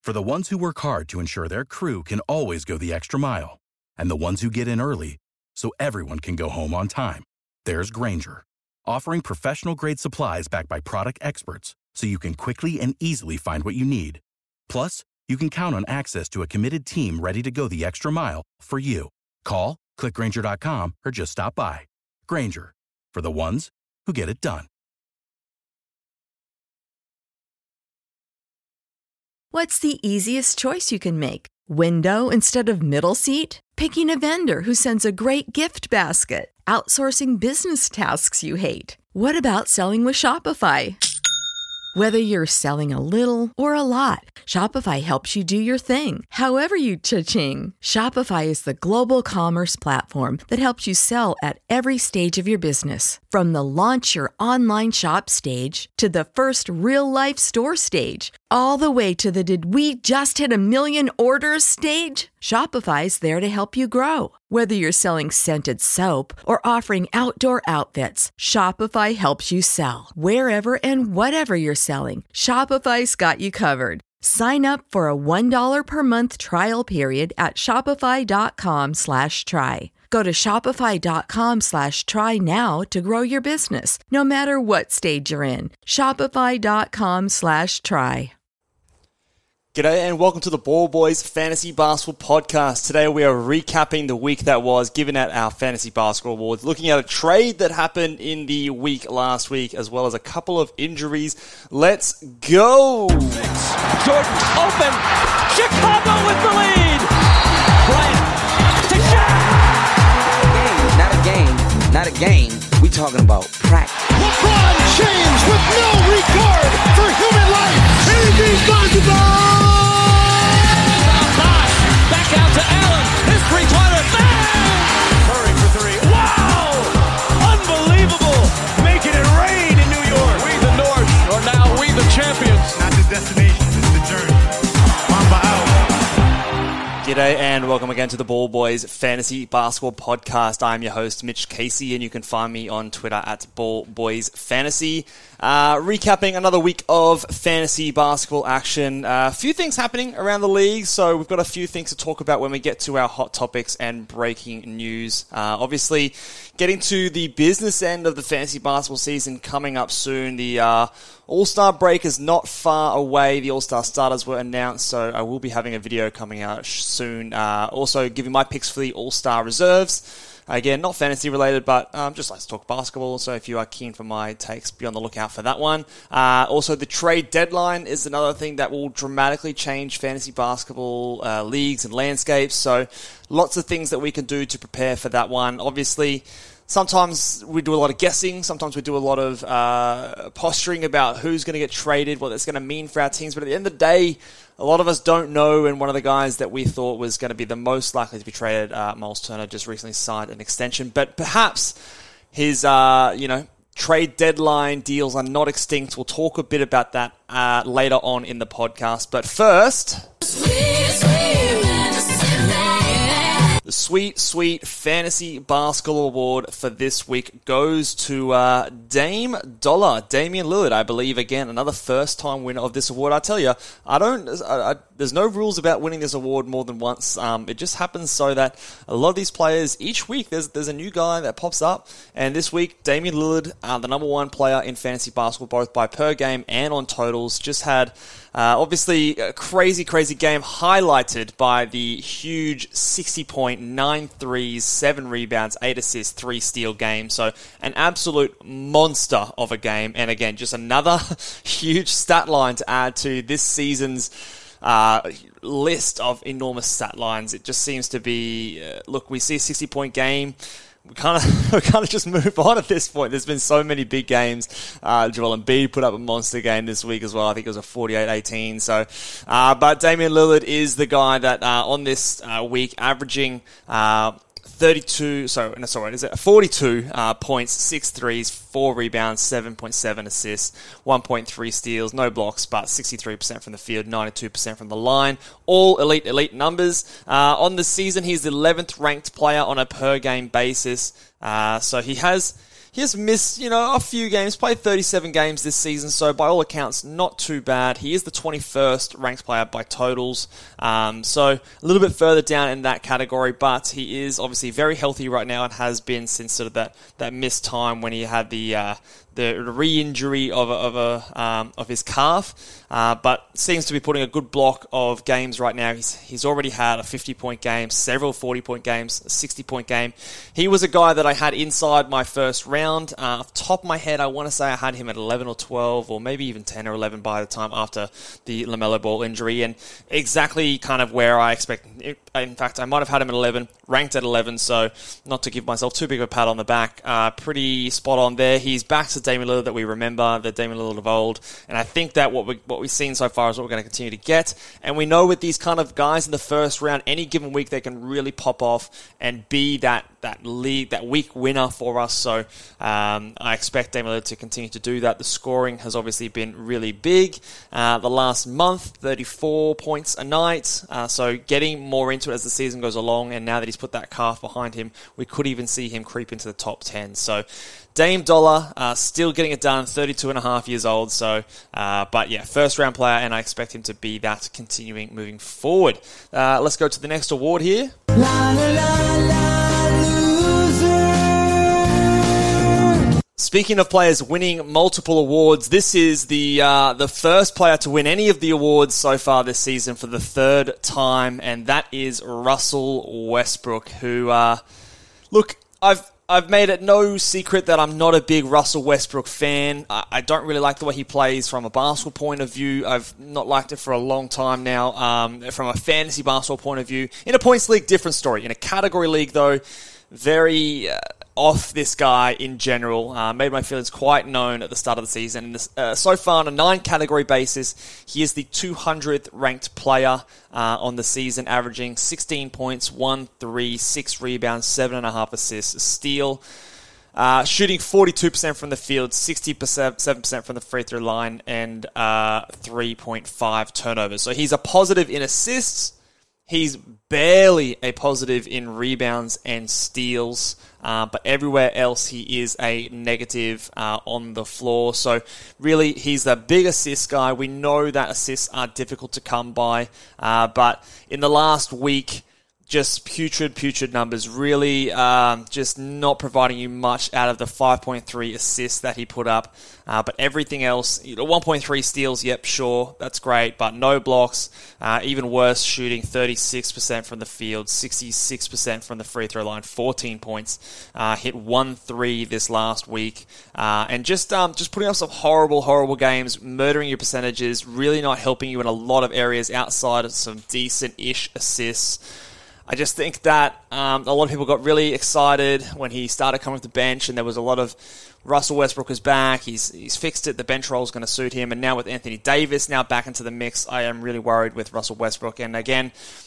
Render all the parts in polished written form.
For the ones who work hard to ensure their crew can always go the extra mile, and the ones who get in early so everyone can go home on time, there's Grainger, offering professional-grade supplies backed by product experts so you can quickly and easily find what you need. Plus, you can count on access to a committed team ready to go the extra mile for you. Call, click Grainger.com, or just stop by. Grainger, for the ones who get it done. What's the easiest choice you can make? Window instead of middle seat? Picking a vendor who sends a great gift basket? Outsourcing business tasks you hate? What about selling with Shopify? Whether you're selling a little or a lot, Shopify helps you do your thing, however you cha-ching. Shopify is the global commerce platform that helps you sell at every stage of your business. From the launch your online shop stage to the first real-life store stage, all the way to the did we just hit a million orders stage. Shopify's there to help you grow. Whether you're selling scented soap or offering outdoor outfits, Shopify helps you sell. Wherever and whatever you're selling, Shopify's got you covered. Sign up for a $1 per month trial period at shopify.com/try. Go to shopify.com/try now to grow your business, no matter what stage you're in. Shopify.com/try. G'day and welcome to the Ball Boys Fantasy Basketball Podcast. Today we are recapping the week that was, giving out our Fantasy Basketball Awards, looking at a trade that happened in the week last week, as well as a couple of injuries. Let's go! Jordan open! Chicago with the lead! Bryant to Shaq! Not a game. We talking about practice. LeBron James with no regard for human life. Anything's possible! Back out to Allen. His three-pointer. Bang! Curry for three. Wow! Unbelievable! Making it rain in New York. We the North are now we the champions. Not the destination, it's the journey. Mamba out. G'day and welcome again to the Ball Boys Fantasy Basketball Podcast. I'm your host, Mitch Casey, and you can find me on Twitter at Ball Boys Fantasy. Recapping another week of fantasy basketball action. A few things happening around the league, so we've got a few things to talk about when we get to our hot topics and breaking news. Obviously, getting to the business end of the fantasy basketball season coming up soon. The All-Star break is not far away. The All-Star starters were announced, so I will be having a video coming out soon. Also giving my picks for the All-Star reserves. Again, not fantasy related, but just like to talk basketball, so if you are keen for my takes, be on the lookout for that one. Also, the trade deadline is another thing that will dramatically change fantasy basketball leagues and landscapes, so lots of things that we can do to prepare for that one. Obviously, sometimes we do a lot of guessing, sometimes we do a lot of posturing about who's going to get traded, what that's going to mean for our teams, but at the end of the day, a lot of us don't know, and one of the guys that we thought was going to be the most likely to be traded, Miles Turner, just recently signed an extension, but perhaps his, trade deadline deals are not extinct. We'll talk a bit about that later on in the podcast, but first, the sweet Fantasy Basketball Award for this week goes to Dame Dollar, Damian Lillard, I believe, again, another first-time winner of this award. I tell you, there's no rules about winning this award more than once. It just happens so that a lot of these players, each week, there's a new guy that pops up, and this week, Damian Lillard, the number one player in fantasy basketball, both by per game and on totals, just had obviously a crazy game highlighted by the huge 60-point, 9 threes, 7 rebounds, 8 assists, 3 steal game. So an absolute monster of a game. And again, just another huge stat line to add to this season's list of enormous stat lines. It just seems to be, look, we see a 60-point game. We kind of just move on at this point. There's been so many big games. Joel Embiid put up a monster game this week as well. I think it was a 48-18. So, but Damian Lillard is the guy that on this week averaging 42 points, 6 threes, 4 rebounds, 7.7 assists, 1.3 steals, no blocks, but 63% from the field, 92% from the line. All elite numbers. On the season, he's the 11th ranked player on a per game basis. So he has he has missed, a few games, played 37 games this season, so by all accounts, not too bad. He is the 21st ranked player by totals, so a little bit further down in that category, but he is obviously very healthy right now and has been since sort of that missed time when he had the re-injury of his calf, but seems to be putting a good block of games right now. He's already had a 50-point game, several 40-point games, a 60-point game. He was a guy that I had inside my first round. Off the top of my head, I want to say I had him at 11 or 12, or maybe even 10 or 11 by the time after the LaMelo Ball injury, and exactly kind of where I expect. In fact, I might have had him at 11, ranked at 11, so not to give myself too big of a pat on the back, pretty spot on there. He's back to Damian Lillard that we remember, the Damian Lillard of old, and I think that what we've seen so far is what we're going to continue to get. And we know with these kind of guys in the first round, any given week they can really pop off and be that week winner for us. So I expect Damian Lillard to continue to do that. The scoring has obviously been really big. The last month, 34 points a night. So getting more into it as the season goes along, and now that he's put that calf behind him, we could even see him creep into the top 10. So Dame Dollar still getting it done, 32 and a half years old. So, but yeah, first round player, and I expect him to be that continuing moving forward. Let's go to the next award here. Speaking of players winning multiple awards, this is the first player to win any of the awards so far this season for the third time, and that is Russell Westbrook, who, look, I've made it no secret that I'm not a big Russell Westbrook fan. I don't really like the way he plays from a basketball point of view. I've not liked it for a long time now. From a fantasy basketball point of view, in a points league, different story. In a category league, though, very off this guy in general. Made my feelings quite known at the start of the season. And so far, on a 9-category basis, he is the 200th ranked player on the season, averaging 16 points, 1 3, 6 rebounds, 7.5 assists, a steal. Shooting 42% from the field, 7% from the free throw line, and 3.5 turnovers. So he's a positive in assists. He's barely a positive in rebounds and steals, but everywhere else he is a negative on the floor. So really, he's the big assist guy. We know that assists are difficult to come by, but in the last week, just putrid numbers, really just not providing you much out of the 5.3 assists that he put up. But everything else, 1.3 steals, yep, sure, that's great, but no blocks. Even worse, shooting 36% from the field, 66% from the free throw line, 14 points. Hit 1-3 this last week. And just putting up some horrible games, murdering your percentages, really not helping you in a lot of areas outside of some decent-ish assists. I just think that a lot of people got really excited when he started coming off the bench, and there was a lot of Russell Westbrook is back. He's fixed it. The bench role is going to suit him. And now with Anthony Davis now back into the mix, I am really worried with Russell Westbrook. And again,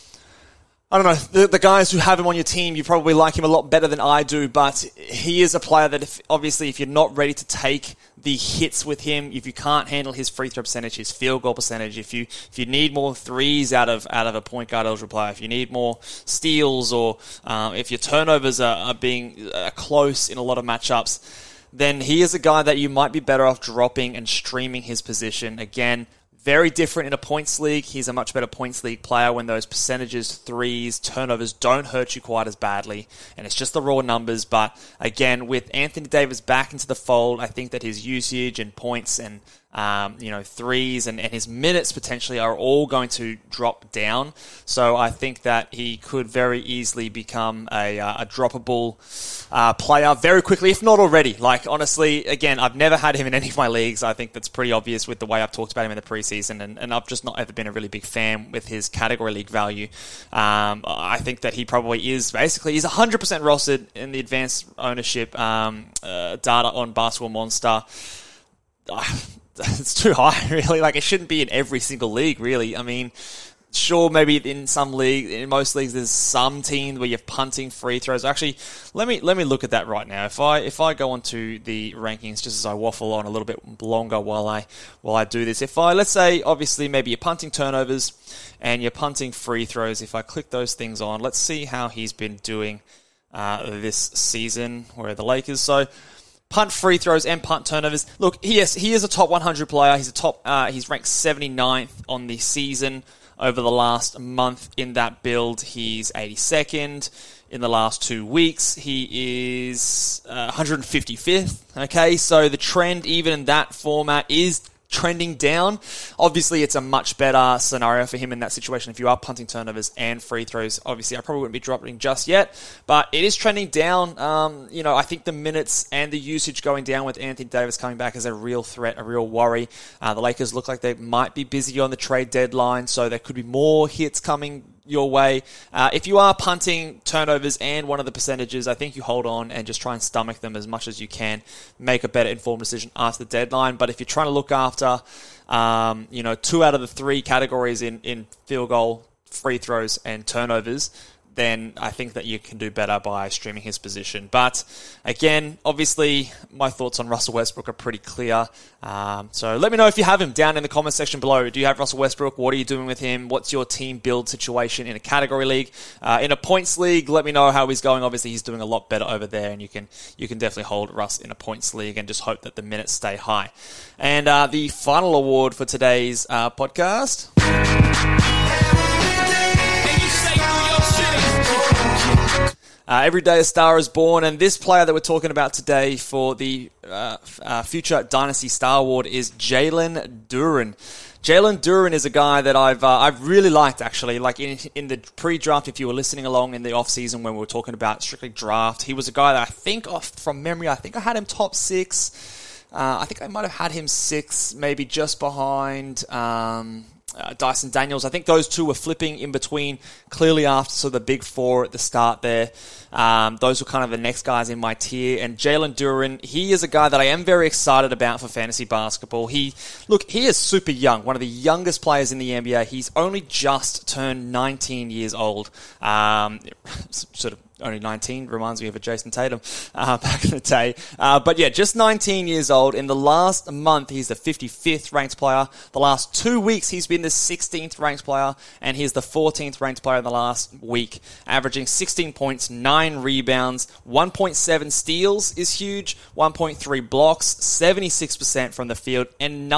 I don't know, the guys who have him on your team, you probably like him a lot better than I do, but he is a player that if you're not ready to take the hits with him, if you can't handle his free throw percentage, his field goal percentage, if you need more threes out of a point guard eligible player, if you need more steals, or if your turnovers are being close in a lot of matchups, then he is a guy that you might be better off dropping and streaming his position. Again, very different in a points league. He's a much better points league player when those percentages, threes, turnovers don't hurt you quite as badly. And it's just the raw numbers. But again, with Anthony Davis back into the fold, I think that his usage and points and threes and his minutes potentially are all going to drop down. So I think that he could very easily become a droppable player very quickly, if not already. Like, honestly, again, I've never had him in any of my leagues. I think that's pretty obvious with the way I've talked about him in the preseason, and I've just not ever been a really big fan with his category league value. I think that he probably is basically, he's 100% rostered in the advanced ownership data on Basketball Monster. It's too high, really. Like, it shouldn't be in every single league, really. I mean, sure, maybe in some leagues, in most leagues, there's some teams where you're punting free throws. Actually, let me look at that right now. If I go onto the rankings, just as I waffle on a little bit longer while I do this. Let's say, obviously, maybe you're punting turnovers and you're punting free throws. If I click those things on, let's see how he's been doing this season. Where are the Lakers? So punt free throws and punt turnovers. Look, he is a top 100 player. He's ranked 79th on the season. Over the last month in that build, he's 82nd. In the last 2 weeks, he is 155th. Okay, so the trend, even in that format, is trending down. Obviously, it's a much better scenario for him in that situation. If you are punting turnovers and free throws, obviously, I probably wouldn't be dropping just yet, but it is trending down. I think the minutes and the usage going down with Anthony Davis coming back is a real threat, a real worry. The Lakers look like they might be busy on the trade deadline, so there could be more hits coming your way. If you are punting turnovers and one of the percentages, I think you hold on and just try and stomach them as much as you can. Make a better informed decision after the deadline. But if you're trying to look after, 2 out of the 3 categories in field goal, free throws, and turnovers, then I think that you can do better by streaming his position. But again, obviously, my thoughts on Russell Westbrook are pretty clear. So let me know if you have him down in the comment section below. Do you have Russell Westbrook? What are you doing with him? What's your team build situation in a category league? In a points league, let me know how he's going. Obviously, he's doing a lot better over there, and you can definitely hold Russ in a points league and just hope that the minutes stay high. And the final award for today's podcast. Every day a star is born, and this player that we're talking about today for the future Dynasty Star Award is Jalen Duren. Jalen Duren is a guy that I've really liked, actually. Like in the pre-draft, if you were listening along in the off-season when we were talking about strictly draft, he was a guy that I think, from memory, I had him top 6. I think I might have had him 6, maybe just behind Dyson Daniels. I think those two were flipping in between clearly after the big 4 at the start there. Those were kind of the next guys in my tier. And Jalen Duren, he is a guy that I am very excited about for fantasy basketball. He is super young, one of the youngest players in the NBA. He's only just turned 19 years old. Sort of only 19, reminds me of a Jason Tatum back in the day. But yeah, just 19 years old. In the last month, he's the 55th ranked player. The last 2 weeks, he's been the 16th ranked player, and he's the 14th ranked player in the last week, averaging 16 points, 9 rebounds, 1.7 steals is huge, 1.3 blocks, 76% from the field, and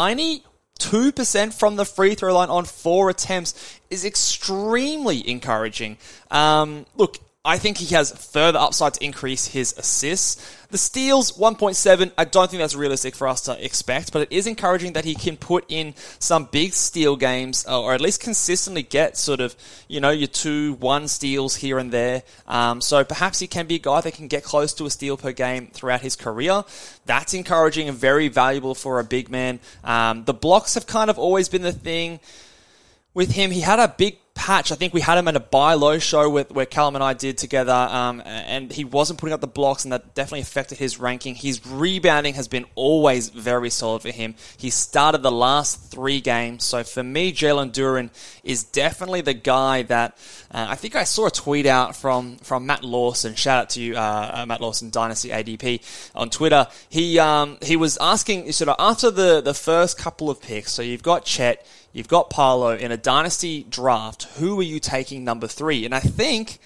2% from the free throw line on 4 attempts is extremely encouraging. Look, I think he has further upside to increase his assists. The steals, 1.7, I don't think that's realistic for us to expect, but it is encouraging that he can put in some big steal games, or at least consistently get sort of, your 2-1 steals here and there. So perhaps he can be a guy that can get close to a steal per game throughout his career. That's encouraging and very valuable for a big man. The blocks have kind of always been the thing with him. He had a big patch. I think we had him at a buy low show where Callum and I did together, and he wasn't putting up the blocks, and that definitely affected his ranking. His rebounding has been always very solid for him. He started the last 3 games, so for me, Jalen Duren is definitely the guy that I think I saw a tweet out from Matt Lawson. Shout out to you, Matt Lawson, Dynasty ADP on Twitter. He was asking sort of after the first couple of picks. So you've got Chet, you've got Paolo in a Dynasty draft. Who are you taking number 3? And I think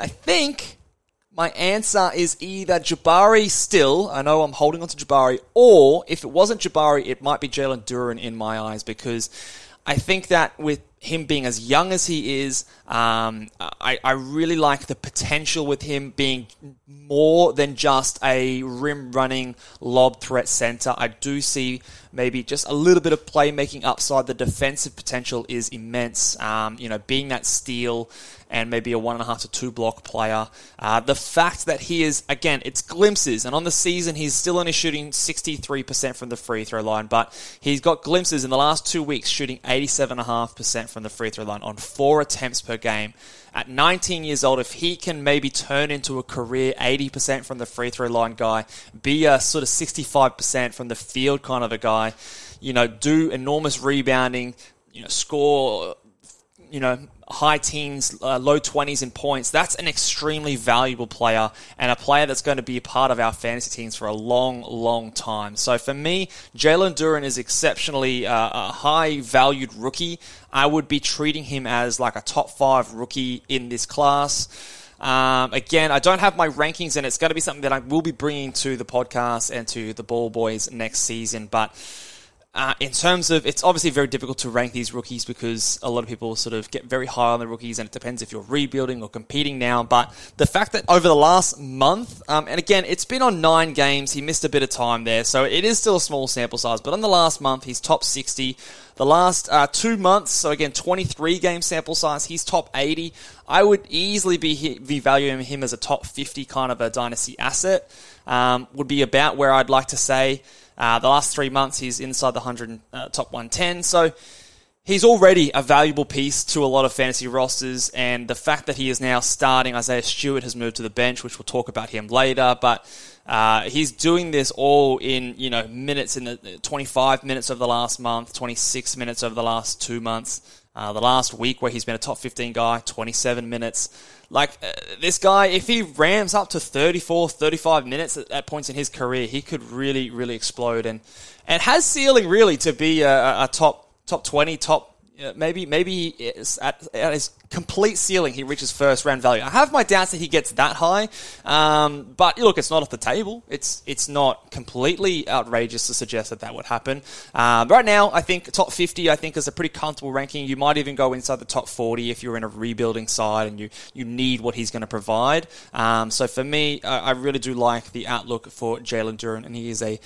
my answer is either Jabari still. I know I'm holding on to Jabari, or if it wasn't Jabari, it might be Jalen Duren in my eyes, because I think that with him being as young as he is, I really like the potential with him being more than just a rim-running lob threat center. I do see maybe just a little bit of playmaking upside. The defensive potential is immense. Being that steal and maybe a 1.5 to 2 block player. The fact that he is, again, it's glimpses, and on the season he's still only shooting 63% from the free throw line, but he's got glimpses in the last 2 weeks shooting 87.5% from the free throw line on 4 attempts per game. At 19 years old, if he can maybe turn into a career 80% from the free throw line guy, be a sort of 65% from the field kind of a guy, do enormous rebounding, score, high teens, low 20s in points, that's an extremely valuable player, and a player that's going to be a part of our fantasy teams for a long, long time. So for me, Jalen Duren is exceptionally a high-valued rookie. I would be treating him as like a top 5 rookie in this class. Again, I don't have my rankings, and it's going to be something that I will be bringing to the podcast and to the Ball Boys next season. But in terms of, it's obviously very difficult to rank these rookies because a lot of people sort of get very high on the rookies, and it depends if you're rebuilding or competing now. But the fact that over the last month, and again, it's been on 9 games, he missed a bit of time there, so it is still a small sample size. But on the last month, he's top 60. The last 2 months, so again, 23 game sample size, he's top 80. I would easily be valuing him as a top 50 kind of a dynasty asset. Would be about where I'd like to say. The last 3 months, he's inside the 100 top 110. So he's already a valuable piece to a lot of fantasy rosters. And the fact that he is now starting, Isaiah Stewart has moved to the bench, which we'll talk about him later. But he's doing this all in, minutes, in the 25 minutes of the last month, 26 minutes over the last 2 months. The last week where he's been a top 15 guy, 27 minutes. This guy, if he ramps up to 34, 35 minutes at points in his career, he could really, really explode and has ceiling really to be a top 20, maybe at his complete ceiling, he reaches first round value. I have my doubts that he gets that high, but look, it's not off the table. It's not completely outrageous to suggest that would happen. Right now, I think top 50, I think, is a pretty comfortable ranking. You might even go inside the top 40 if you're in a rebuilding side and you need what he's going to provide. So for me, I really do like the outlook for Jalen Duren, and he is a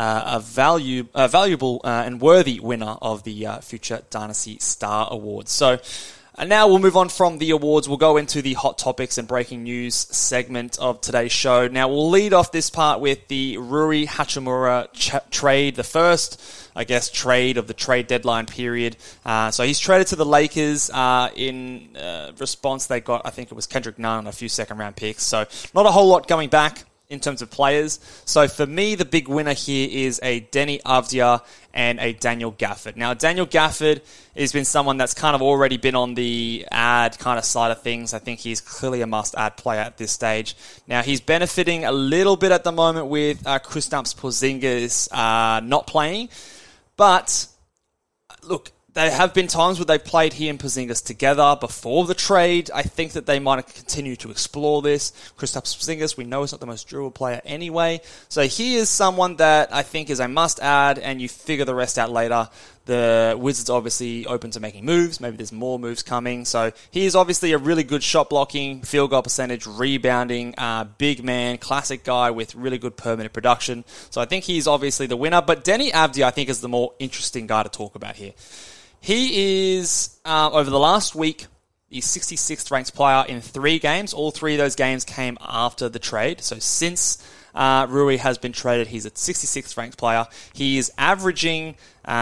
valuable and worthy winner of the Future Dynasty Star Awards. So, and now we'll move on from the awards. We'll go into the hot topics and breaking news segment of today's show. Now, we'll lead off this part with the Rui Hachimura trade, the first, trade of the trade deadline period. So he's traded to the Lakers. In response, they got, I think it was Kendrick Nunn and a few second-round picks. So not a whole lot going back in terms of players. So for me, the big winner here is a Deni Avdija and a Daniel Gafford. Now, Daniel Gafford has been someone that's kind of already been on the ad kind of side of things. I think he's clearly a must-add player at this stage. Now, he's benefiting a little bit at the moment with Kristaps Porzingis not playing. But, look, there have been times where they've played he and Porzingis together before the trade. I think that they might continue to explore this. Kristaps Porzingis, we know, is not the most durable player anyway. So he is someone that I think is a must-add, and you figure the rest out later. The Wizards obviously open to making moves. Maybe there's more moves coming. So he is obviously a really good shot blocking, field goal percentage, rebounding, big man, classic guy with really good permanent production. So I think he's obviously the winner. But Deni Avdija, I think, is the more interesting guy to talk about here. He is, over the last week, the 66th ranked player in 3 games. All 3 of those games came after the trade. So since Rui has been traded, he's a 66th ranked player. He is averaging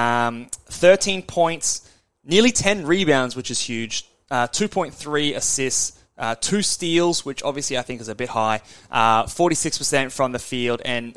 13 points, nearly 10 rebounds, which is huge, 2.3 assists, 2 steals, which obviously I think is a bit high, 46% from the field, and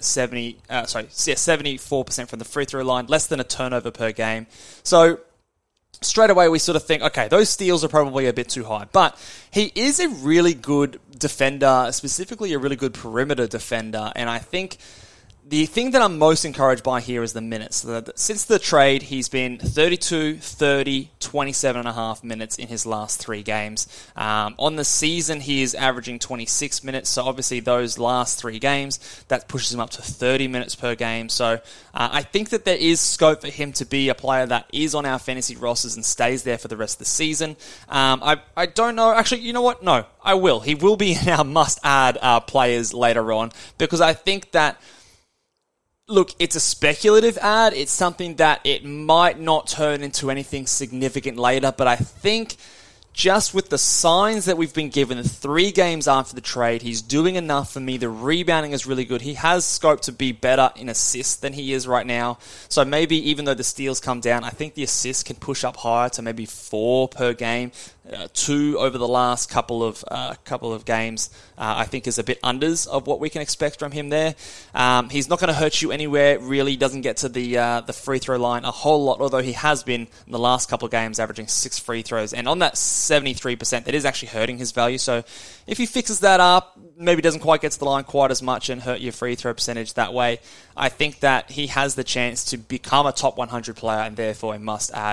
74% from the free throw line, less than a turnover per game. So straight away, we sort of think, okay, those steals are probably a bit too high. But he is a really good defender, specifically a really good perimeter defender. And I think the thing that I'm most encouraged by here is the minutes. Since the trade, he's been 32, 30, 27.5 minutes in his last 3 games. On the season, he is averaging 26 minutes. So obviously those last 3 games, that pushes him up to 30 minutes per game. So I think that there is scope for him to be a player that is on our fantasy rosters and stays there for the rest of the season. I don't know. Actually, you know what? No, I will. He will be in our must-add players later on, because I think that, look, it's a speculative ad. It's something that it might not turn into anything significant later, but I think just with the signs that we've been given, 3 games after the trade, he's doing enough for me. The rebounding is really good. He has scope to be better in assists than he is right now. So maybe even though the steals come down, I think the assists can push up higher to maybe 4 per game. 2 over the last couple of games, I think is a bit unders of what we can expect from him there. He's not going to hurt you anywhere, really. He doesn't get to the free throw line a whole lot, although he has been in the last couple of games averaging 6 free throws. And on that 73%, that is actually hurting his value. So if he fixes that up, maybe doesn't quite get to the line quite as much and hurt your free throw percentage that way, I think that he has the chance to become a top 100 player and therefore a must-add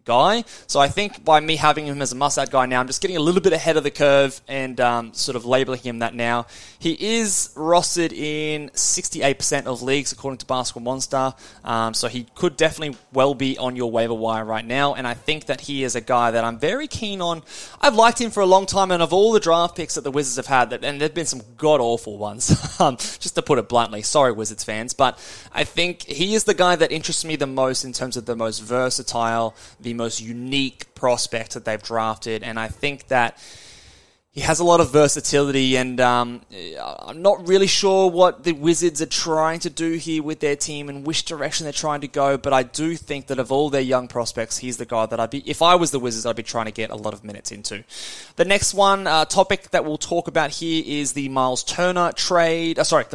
guy. So I think by me having him as a must-add guy now, I'm just getting a little bit ahead of the curve and sort of labeling him that now. He is rostered in 68% of leagues, according to Basketball Monster. So he could definitely well be on your waiver wire right now. And I think that he is a guy that I'm very keen on. I've liked him for a long time, and of all the draft picks that the Wizards have had, and there have been some god-awful ones, just to put it bluntly. Sorry, Wizards fans. But I think he is the guy that interests me the most in terms of the most versatile, the most unique prospect that they've drafted, and I think that he has a lot of versatility, and I'm not really sure what the Wizards are trying to do here with their team and which direction they're trying to go, but I do think that of all their young prospects, he's the guy that if I was the Wizards, I'd be trying to get a lot of minutes into. The next one, topic that we'll talk about here is the Miles Turner trade. The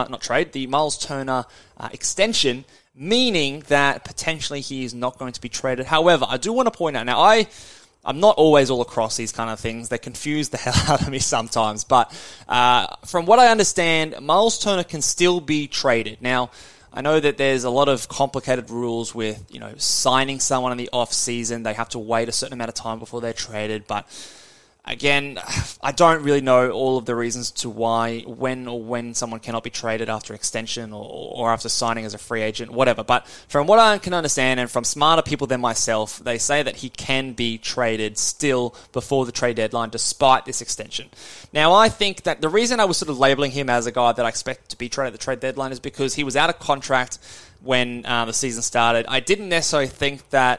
Miles Turner extension, meaning that potentially he is not going to be traded. However, I do want to point out, now I'm not always all across these kind of things. They confuse the hell out of me sometimes. But from what I understand, Miles Turner can still be traded. Now, I know that there's a lot of complicated rules with, signing someone in the off season. They have to wait a certain amount of time before they're traded. But again, I don't really know all of the reasons to why, when someone cannot be traded after extension or after signing as a free agent, whatever. But from what I can understand, and from smarter people than myself, they say that he can be traded still before the trade deadline, despite this extension. Now, I think that the reason I was sort of labeling him as a guy that I expect to be traded at the trade deadline is because he was out of contract when the season started. I didn't necessarily think that,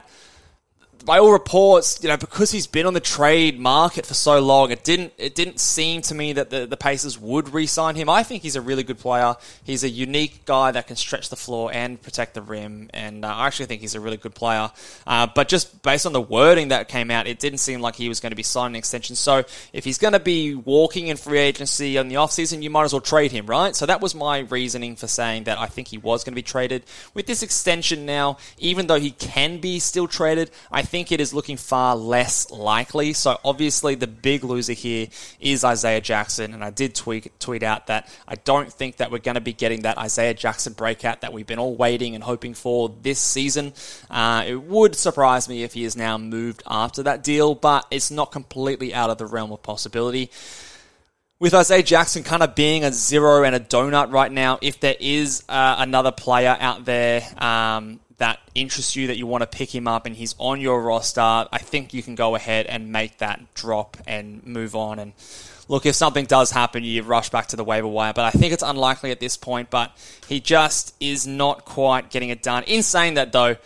by all reports, because he's been on the trade market for so long, it didn't seem to me that the Pacers would re-sign him. I think he's a really good player. He's a unique guy that can stretch the floor and protect the rim, and I actually think he's a really good player. But just based on the wording that came out, it didn't seem like he was going to be signing an extension. So if he's going to be walking in free agency in the offseason, you might as well trade him, right? So that was my reasoning for saying that I think he was going to be traded. With this extension now, even though he can be still traded, I think it is looking far less likely. So obviously the big loser here is Isaiah Jackson, and I did tweet out that I don't think that we're going to be getting that Isaiah Jackson breakout that we've been all waiting and hoping for this season. It would surprise me if he is now moved after that deal, but it's not completely out of the realm of possibility. With Isaiah Jackson kind of being a zero and a donut right now, if there is another player out there that interests you, that you want to pick him up and he's on your roster, I think you can go ahead and make that drop and move on. And look, if something does happen, you rush back to the waiver wire, but I think it's unlikely at this point, but he just is not quite getting it done. In saying that though,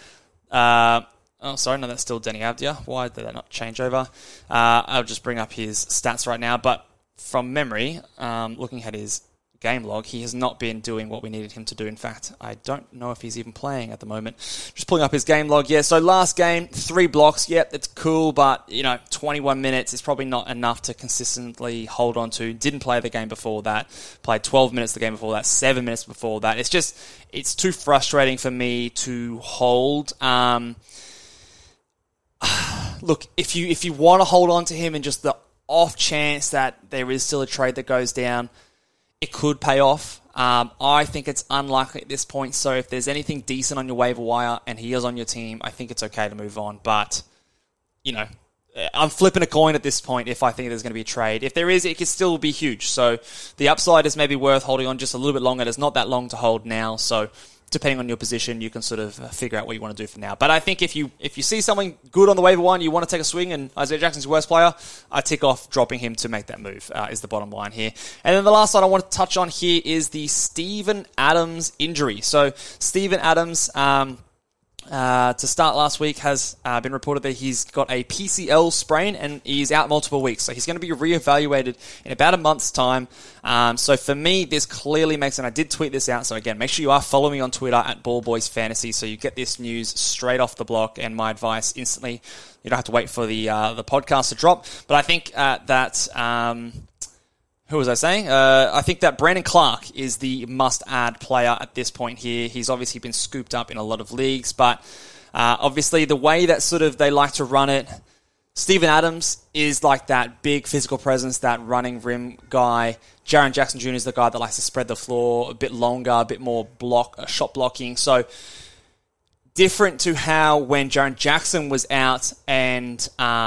that's still Denny Avdia. Why did that not change over? I'll just bring up his stats right now, but from memory, looking at his game log, he has not been doing what we needed him to do. In fact, I don't know if he's even playing at the moment. Just pulling up his game log. Yeah, so last game, 3 blocks. Yep, it's cool, but 21 minutes is probably not enough to consistently hold on to. Didn't play the game before that. Played 12 minutes the game before that, 7 minutes before that. It's too frustrating for me to hold. Look, if you want to hold on to him and just the off chance that there is still a trade that goes down, it could pay off. I think it's unlikely at this point. So if there's anything decent on your waiver wire and he is on your team, I think it's okay to move on. But, I'm flipping a coin at this point if I think there's going to be a trade. If there is, it could still be huge. So the upside is maybe worth holding on just a little bit longer. There's not that long to hold now. So depending on your position, you can sort of figure out what you want to do for now. But I think if you see something good on the waiver wire and you want to take a swing and Isaiah Jackson's your worst player, I tick off dropping him to make that move, is the bottom line here. And then the last one I want to touch on here is the Steven Adams injury. So Steven Adams, to start last week, has been reported that he's got a PCL sprain and he's out multiple weeks. So he's going to be reevaluated in about a month's time. So for me, this clearly makes, and I did tweet this out, so again, make sure you are following me on Twitter at BallBoysFantasy so you get this news straight off the block and my advice instantly. You don't have to wait for the podcast to drop. But I think who was I saying? I think that Brandon Clark is the must-add player at this point here. He's obviously been scooped up in a lot of leagues, but obviously the way that sort of they like to run it, Steven Adams is like that big physical presence, that running rim guy. Jaren Jackson Jr. is the guy that likes to spread the floor a bit longer, a bit more shot blocking. So different to how when Jaren Jackson was out and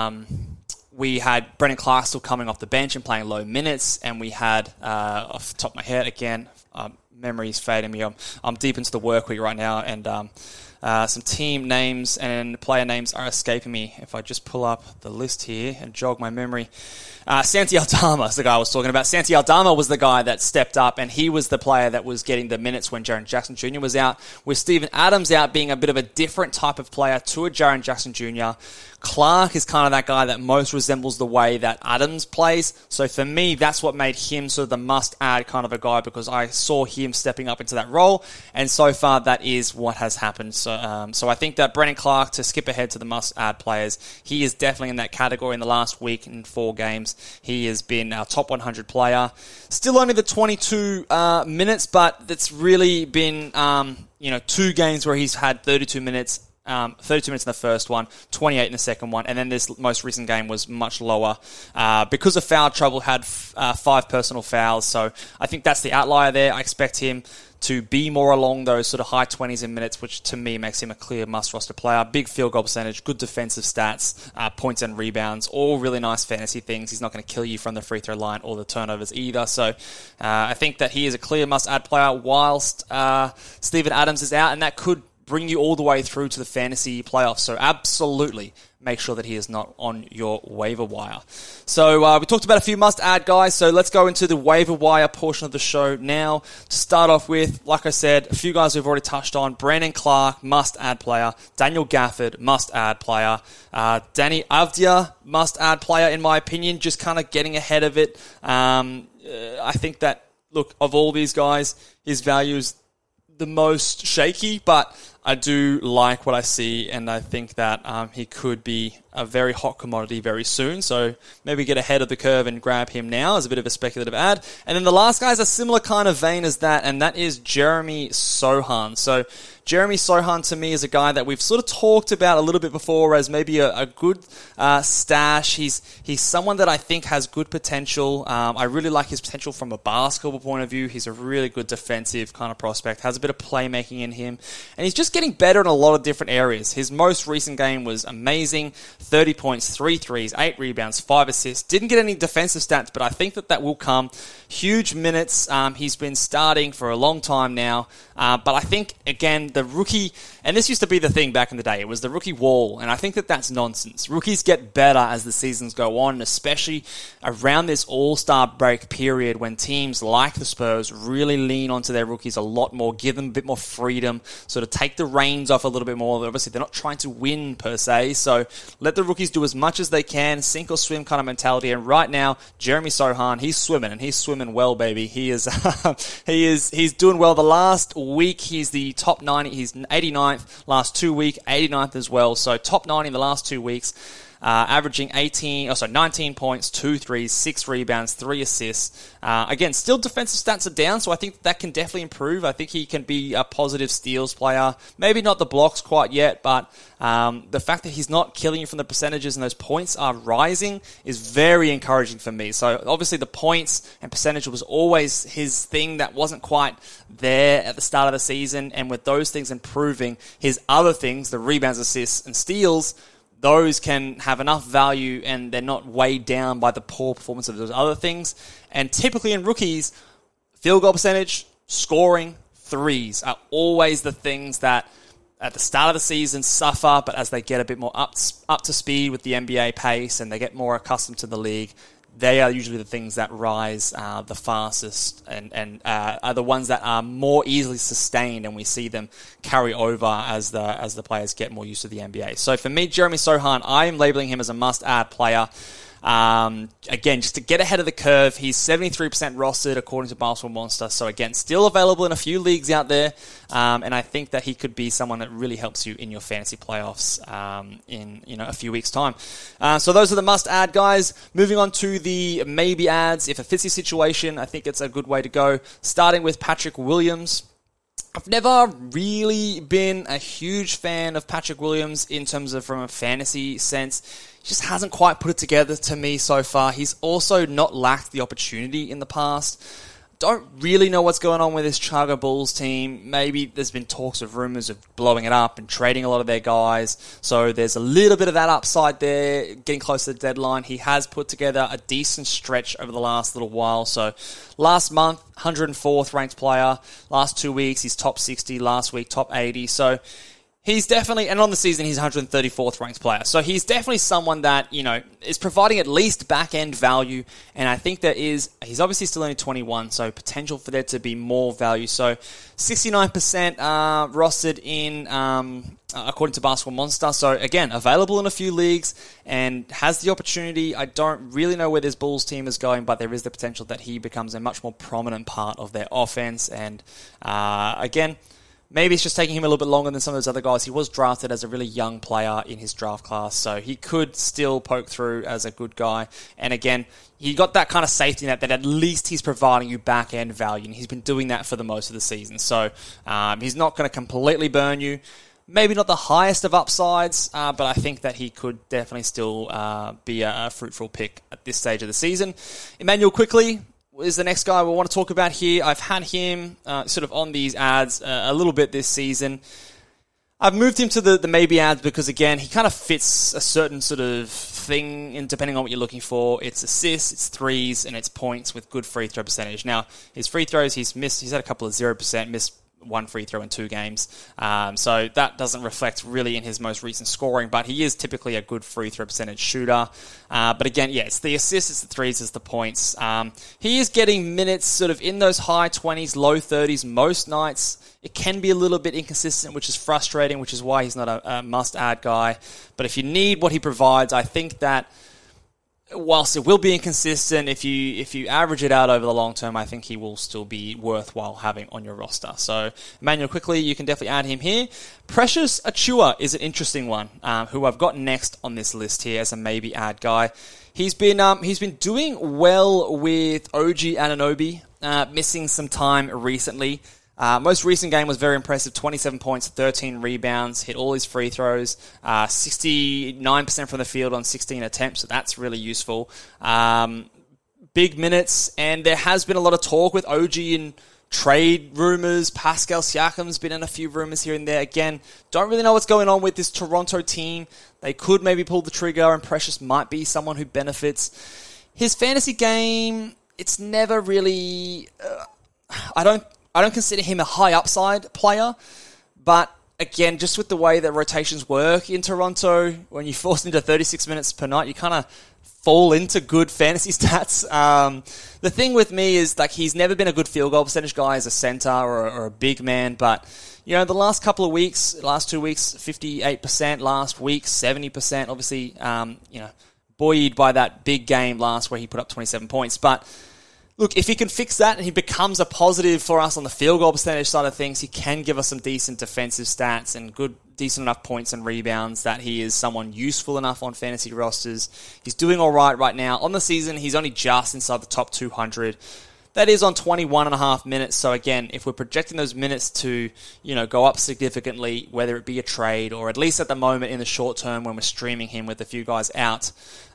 we had Brendan Clark still coming off the bench and playing low minutes, and we had, off the top of my head again, memory's fading me. I'm deep into the work week right now, and some team names and player names are escaping me. If I just pull up the list here and jog my memory. Santi Aldama is the guy I was talking about. Santi Aldama was the guy that stepped up, and he was the player that was getting the minutes when Jaren Jackson Jr. was out, with Steven Adams out being a bit of a different type of player to a Jaren Jackson Jr. Clark is kind of that guy that most resembles the way that Adams plays. So for me, that's what made him sort of the must-add kind of a guy, because I saw him stepping up into that role, and so far that is what has happened. So I think that Brendan Clark, to skip ahead to the must-add players, he is definitely in that category in the last week in 4 games. He has been our top 100 player. Still only the 22 minutes, but it's really been 2 games where he's had 32 minutes. 32 minutes in the first one, 28 in the second one, and then this most recent game was much lower because of foul trouble, had 5 personal fouls. So I think that's the outlier there. I expect him to be more along those sort of high 20s in minutes, which to me makes him a clear must-roster player. Big field goal percentage, good defensive stats, points and rebounds, all really nice fantasy things. He's not going to kill you from the free throw line or the turnovers either. So I think that he is a clear must-add player whilst Steven Adams is out, and that could bring you all the way through to the fantasy playoffs. So absolutely make sure that he is not on your waiver wire. So we talked about a few must-add guys, so let's go into the waiver wire portion of the show now. To start off with, like I said, a few guys we've already touched on. Brandon Clark, must-add player. Daniel Gafford, must-add player. Danny Avdia, must-add player in my opinion, just kind of getting ahead of it. I think that, look, of all these guys, his value is the most shaky, but I do like what I see, and I think that he could be a very hot commodity very soon. So maybe get ahead of the curve and grab him now as a bit of a speculative ad. And then the last guy is a similar kind of vein as that, and that is Jeremy Sochan. So Jeremy Sochan to me is a guy that we've sort of talked about a little bit before as maybe a good stash. He's someone that I think has good potential. I really like his potential from a basketball point of view. He's a really good defensive kind of prospect, has a bit of playmaking in him, and he's just getting better in a lot of different areas. His most recent game was amazing. 30 points, 3 threes, 8 rebounds, 5 assists. Didn't get any defensive stats, but I think that will come. Huge minutes. He's been starting for a long time now. But I think, again, the rookie, and this used to be the thing back in the day, it was the rookie wall, and I think that that's nonsense. Rookies get better as the seasons go on, especially around this all-star break period when teams like the Spurs really lean onto their rookies a lot more, give them a bit more freedom, sort of take the reins off a little bit more. Obviously, they're not trying to win per se, so let the rookies do as much as they can, sink or swim kind of mentality. And right now, Jeremy Sochan, he's swimming, and he's swimming well, baby. He is, he's doing well. The last week, he's the top 90. He's 89th. Last 2 week, 89th as well. So top 90 in the last 2 weeks. Averaging 19 points, 2 threes, 6 rebounds, 3 assists. Again, still defensive stats are down, so I think that can definitely improve. I think he can be a positive steals player. Maybe not the blocks quite yet, but the fact that he's not killing you from the percentages and those points are rising is very encouraging for me. So obviously the points and percentage was always his thing that wasn't quite there at the start of the season, and with those things improving, his other things, the rebounds, assists, and steals, those can have enough value and they're not weighed down by the poor performance of those other things. And typically in rookies, field goal percentage, scoring, threes are always the things that at the start of the season suffer, but as they get a bit more up to speed with the NBA pace and they get more accustomed to the league, they are usually the things that rise the fastest and are the ones that are more easily sustained, and we see them carry over as the players get more used to the NBA. So for me, Jeremy Sochan, I am labeling him as a must-add player. Again, just to get ahead of the curve, he's 73% rostered according to Basketball Monster. So again, still available in a few leagues out there. And I think that he could be someone that really helps you in your fantasy playoffs in a few weeks' time. So those are the must-add guys. Moving on to the maybe adds. If it fits your situation, I think it's a good way to go. Starting with Patrick Williams. I've never really been a huge fan of Patrick Williams in terms of from a fantasy sense. He just hasn't quite put it together to me so far. He's also not lacked the opportunity in the past. don't really know what's going on with this Chicago Bulls team. Maybe there's been talks of rumors of blowing it up and trading a lot of their guys. So there's a little bit of that upside there, getting close to the deadline. He has put together a decent stretch over the last little while. So last month, 104th ranked player. Last 2 weeks, he's top 60. Last week, top 80. So he's definitely, and on the season, he's 134th ranked player. So he's definitely someone that, is providing at least back-end value. And I think he's obviously still only 21, so potential for there to be more value. So 69% rostered in, according to Basketball Monster. So again, available in a few leagues and has the opportunity. I don't really know where this Bulls team is going, but there is the potential that he becomes a much more prominent part of their offense. And again, maybe it's just taking him a little bit longer than some of those other guys. He was drafted as a really young player in his draft class, so he could still poke through as a good guy. And again, he got that kind of safety net that at least he's providing you back-end value, and he's been doing that for the most of the season. So he's not going to completely burn you. Maybe not the highest of upsides, but I think that he could definitely still be a fruitful pick at this stage of the season. Emmanuel Quickley is the next guy we want to talk about here. I've had him sort of on these ads a little bit this season. I've moved him to the maybe ads because, again, he kind of fits a certain sort of thing, and depending on what you're looking for. It's assists, it's threes, and it's points with good free throw percentage. Now, his free throws, he's had a couple of 0%, missed one free throw in 2 games. So that doesn't reflect really in his most recent scoring, but he is typically a good free throw percentage shooter. But again, it's the assists, it's the threes, it's the points. He is getting minutes sort of in those high 20s, low 30s most nights. It can be a little bit inconsistent, which is frustrating, which is why he's not a must-add guy. But if you need what he provides, I think that whilst it will be inconsistent, if you average it out over the long term, I think he will still be worthwhile having on your roster. So Emmanuel Quickley, you can definitely add him here. Precious Achiuwa is an interesting one, who I've got next on this list here as a maybe add guy. He's been doing well with OG Anunoby, missing some time recently. Most recent game was very impressive, 27 points, 13 rebounds, hit all his free throws, 69% from the field on 16 attempts, so that's really useful. Big minutes, and there has been a lot of talk with OG in trade rumors. Pascal Siakam's been in a few rumors here and there. Again, don't really know what's going on with this Toronto team. They could maybe pull the trigger, and Precious might be someone who benefits. His fantasy game, it's never really... I don't consider him a high upside player, but again, just with the way that rotations work in Toronto, when you force into 36 minutes per night, you kind of fall into good fantasy stats. The thing with me is, like, he's never been a good field goal percentage guy as a center or a big man, but the last couple of weeks, last 2 weeks, 58%, last week, 70%, obviously, buoyed by that big game last where he put up 27 points, but look, if he can fix that and he becomes a positive for us on the field goal percentage side of things, he can give us some decent defensive stats and decent enough points and rebounds that he is someone useful enough on fantasy rosters. He's doing all right now. On the season, he's only just inside the top 200. That is on 21.5 minutes. So again, if we're projecting those minutes to, go up significantly, whether it be a trade or at least at the moment in the short term when we're streaming him with a few guys out,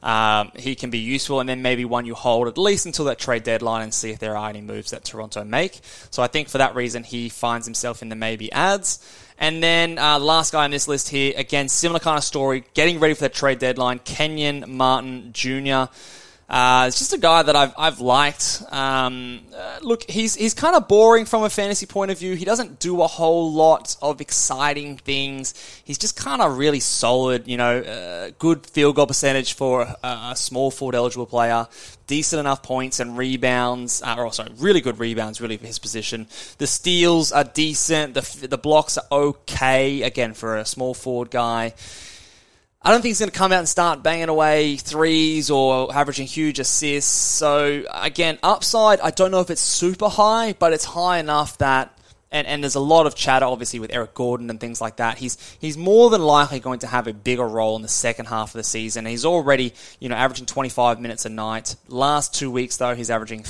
he can be useful, and then maybe one you hold at least until that trade deadline and see if there are any moves that Toronto make. So I think for that reason, he finds himself in the maybe ads. And then the last guy on this list here, again, similar kind of story, getting ready for that trade deadline, Kenyon Martin Jr., it's just a guy that I've liked. Look, he's kind of boring from a fantasy point of view. He doesn't do a whole lot of exciting things. He's just kind of really solid, good field goal percentage for a small forward eligible player. Decent enough points and rebounds, really good rebounds, really, for his position. The steals are decent. The blocks are okay, again, for a small forward guy. I don't think he's going to come out and start banging away threes or averaging huge assists. So, again, upside, I don't know if it's super high, but it's high enough that, and there's a lot of chatter, obviously, with Eric Gordon and things like that. He's more than likely going to have a bigger role in the second half of the season. He's already, averaging 25 minutes a night. Last 2 weeks, though, he's averaging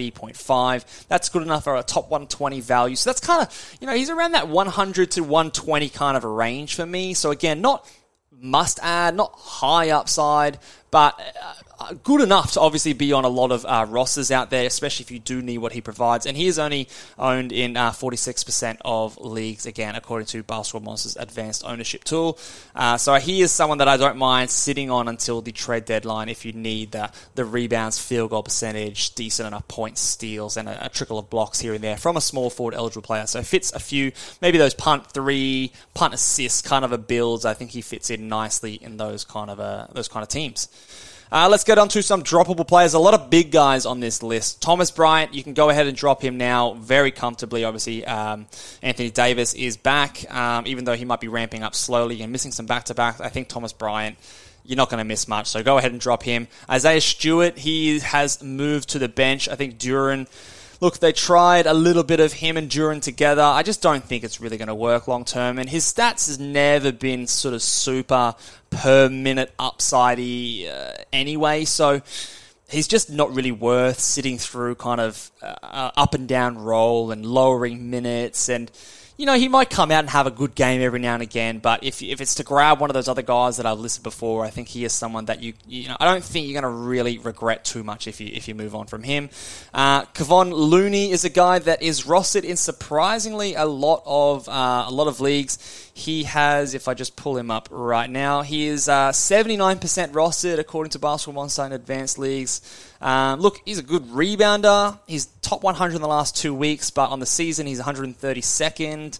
30.5. That's good enough for a top 120 value. So that's kind of, he's around that 100 to 120 kind of a range for me. So, again, not must add, not high upside, but good enough to obviously be on a lot of rosters out there, especially if you do need what he provides. And he is only owned in 46% of leagues, again, according to Basketball Monsters' advanced ownership tool. So he is someone that I don't mind sitting on until the trade deadline if you need the rebounds, field goal percentage, decent enough points, steals, and a trickle of blocks here and there from a small forward eligible player. So fits a few, maybe those punt 3, punt assist kind of a builds. I think he fits in nicely in those kind of teams. Let's get on to some droppable players. A lot of big guys on this list. Thomas Bryant, you can go ahead and drop him now very comfortably. Obviously, Anthony Davis is back, even though he might be ramping up slowly and missing some back-to-back. I think Thomas Bryant, you're not going to miss much, so go ahead and drop him. Isaiah Stewart, he has moved to the bench. I think Duren, look, they tried a little bit of him and Duren together. I just don't think it's really going to work long term. And his stats has never been sort of super per minute upside-y anyway. So he's just not really worth sitting through kind of up and down roll and lowering minutes. And, you know, he might come out and have a good game every now and again, but if it's to grab one of those other guys that I've listed before, I think he is someone that you know, I don't think you're going to really regret too much if you move on from him. Kevon Looney is a guy that is rostered in surprisingly a lot of leagues. He has, if I just pull him up right now, he is 79% rostered according to Basketball Monster in advanced leagues. Look, he's a good rebounder. He's top 100 in the last 2 weeks, but on the season he's 132nd.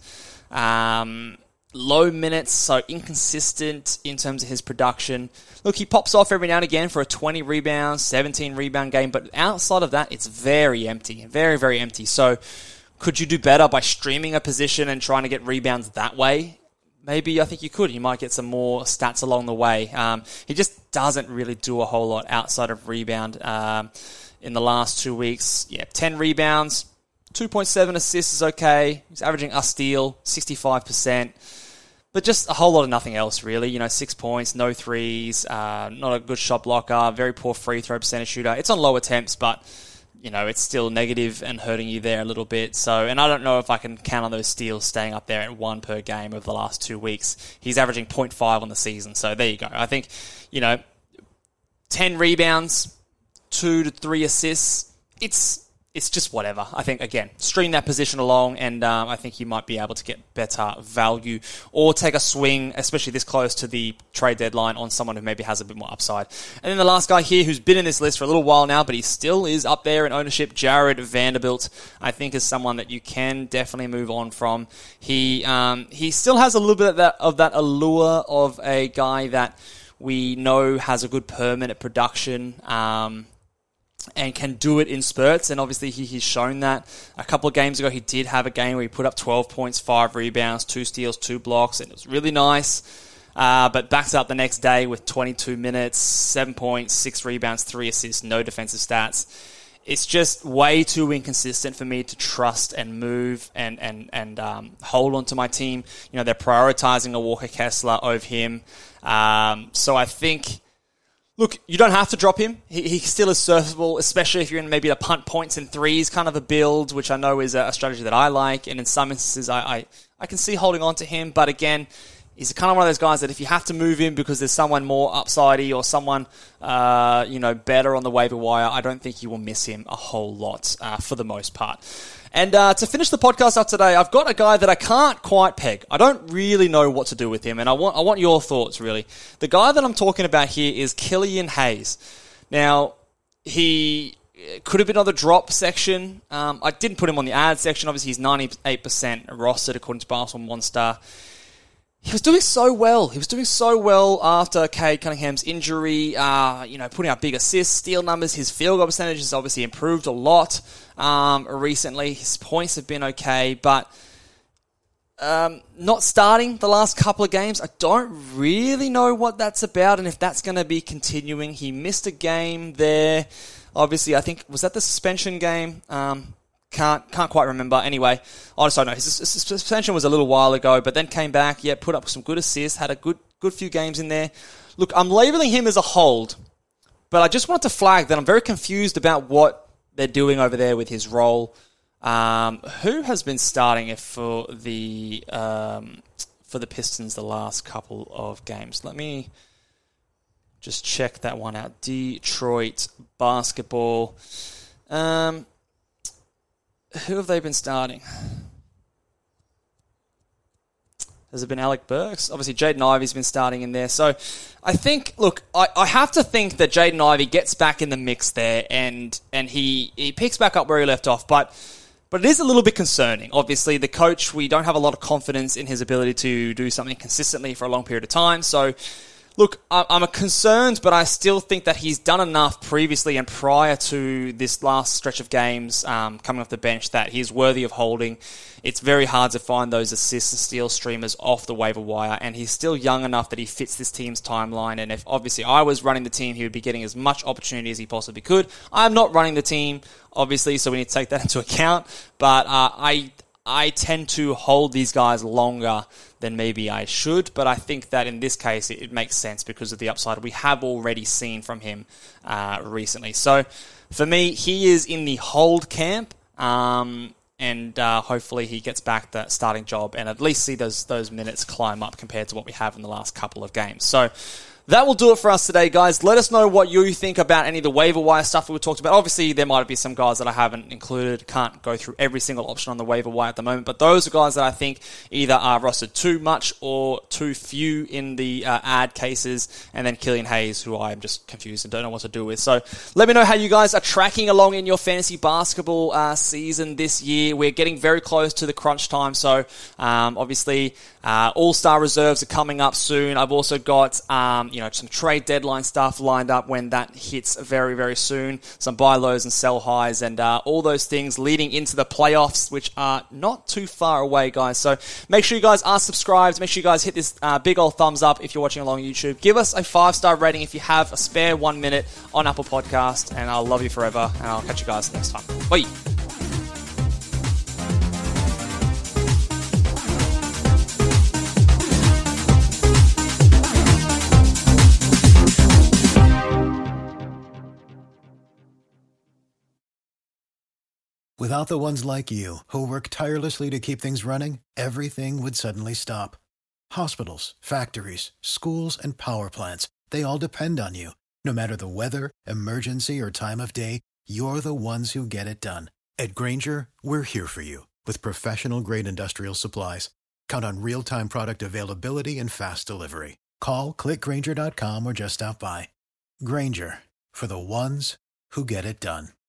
Low minutes, so inconsistent in terms of his production. Look, he pops off every now and again for a 20 rebound, 17 rebound game, but outside of that, it's very empty. Very, very empty. So could you do better by streaming a position and trying to get rebounds that way? Maybe I think you could. You might get some more stats along the way. He just doesn't really do a whole lot outside of rebound. In the last 2 weeks, 10 rebounds, 2.7 assists is okay. He's averaging a steal, 65%. But just a whole lot of nothing else, really. 6 points, no threes, not a good shot blocker, very poor free throw percentage shooter. It's on low attempts, but it's still negative and hurting you there a little bit. So, and I don't know if I can count on those steals staying up there at 1 per game over the last 2 weeks. He's averaging 0.5 on the season. So there you go. I think, 10 rebounds, 2 to 3 assists. It's just whatever. I think, again, stream that position along, and I think you might be able to get better value or take a swing, especially this close to the trade deadline, on someone who maybe has a bit more upside. And then the last guy here who's been in this list for a little while now, but he still is up there in ownership, Jared Vanderbilt, I think is someone that you can definitely move on from. He still has a little bit of that allure of a guy that we know has a good per minute production, and can do it in spurts, and obviously he's shown that. A couple of games ago, he did have a game where he put up 12 points, 5 rebounds, 2 steals, 2 blocks, and it was really nice. But backs up the next day with 22 minutes, 7 points, 6 rebounds, 3 assists, no defensive stats. It's just way too inconsistent for me to trust and move and hold on to my team. They're prioritizing a Walker Kessler over him. So I think, look, you don't have to drop him. He still is surfable, especially if you're in maybe a punt points and threes kind of a build, which I know is a strategy that I like. And in some instances, I can see holding on to him. But again, he's kind of one of those guys that if you have to move him because there's someone more upsidey or someone, better on the waiver wire, I don't think you will miss him a whole lot for the most part. And to finish the podcast up today, I've got a guy that I can't quite peg. I don't really know what to do with him, and I want your thoughts, really. The guy that I'm talking about here is Killian Hayes. Now, he could have been on the drop section. I didn't put him on the ad section. Obviously, he's 98% rostered according to Basketball Monster. He was doing so well. He was doing so well after Cade Cunningham's injury, putting up big assists, steal numbers. His field goal percentage has obviously improved a lot recently. His points have been okay, but not starting the last couple of games, I don't really know what that's about and if that's going to be continuing. He missed a game there. Obviously, I think, was that the suspension game? Can't quite remember. Anyway, I just don't know. His suspension was a little while ago, but then came back, put up some good assists, had a good few games in there. Look, I'm labeling him as a hold, but I just wanted to flag that I'm very confused about what they're doing over there with his role. Who has been starting it for the Pistons the last couple of games? Let me Just check that one out. Detroit basketball. Who have they been starting? Has it been Alec Burks? Obviously, Jaden Ivey's been starting in there. So I think, look, I have to think that Jaden Ivey gets back in the mix there and he picks back up where he left off. But it is a little bit concerning. Obviously, the coach, we don't have a lot of confidence in his ability to do something consistently for a long period of time. So, look, I'm concerned, but I still think that he's done enough previously and prior to this last stretch of games coming off the bench that he's worthy of holding. It's very hard to find those assist and steal streamers off the waiver wire, and he's still young enough that he fits this team's timeline. And if obviously I was running the team, he would be getting as much opportunity as he possibly could. I'm not running the team, obviously, so we need to take that into account. But I tend to hold these guys longer than maybe I should, but I think that in this case it makes sense because of the upside we have already seen from him recently. So for me, he is in the hold camp, and hopefully he gets back the starting job and at least see those minutes climb up compared to what we have in the last couple of games. So that will do it for us today, guys. Let us know what you think about any of the waiver wire stuff that we talked about. Obviously, there might be some guys that I haven't included. Can't go through every single option on the waiver wire at the moment, but those are guys that I think either are rostered too much or too few in the ad cases, and then Killian Hayes, who I am just confused and don't know what to do with. So let me know how you guys are tracking along in your fantasy basketball season this year. We're getting very close to the crunch time, so obviously All-Star reserves are coming up soon. I've also got some trade deadline stuff lined up when that hits very, very soon. Some buy lows and sell highs and all those things leading into the playoffs, which are not too far away, guys. So make sure you guys are subscribed. Make sure you guys hit this big old thumbs up if you're watching along YouTube. Give us a 5-star rating if you have a spare 1 minute on Apple Podcast, and I'll love you forever, and I'll catch you guys next time. Bye. Without the ones like you, who work tirelessly to keep things running, everything would suddenly stop. Hospitals, factories, schools, and power plants, they all depend on you. No matter the weather, emergency, or time of day, you're the ones who get it done. At Grainger, we're here for you with professional-grade industrial supplies. Count on real-time product availability and fast delivery. Call, click Grainger.com, or just stop by. Grainger, for the ones who get it done.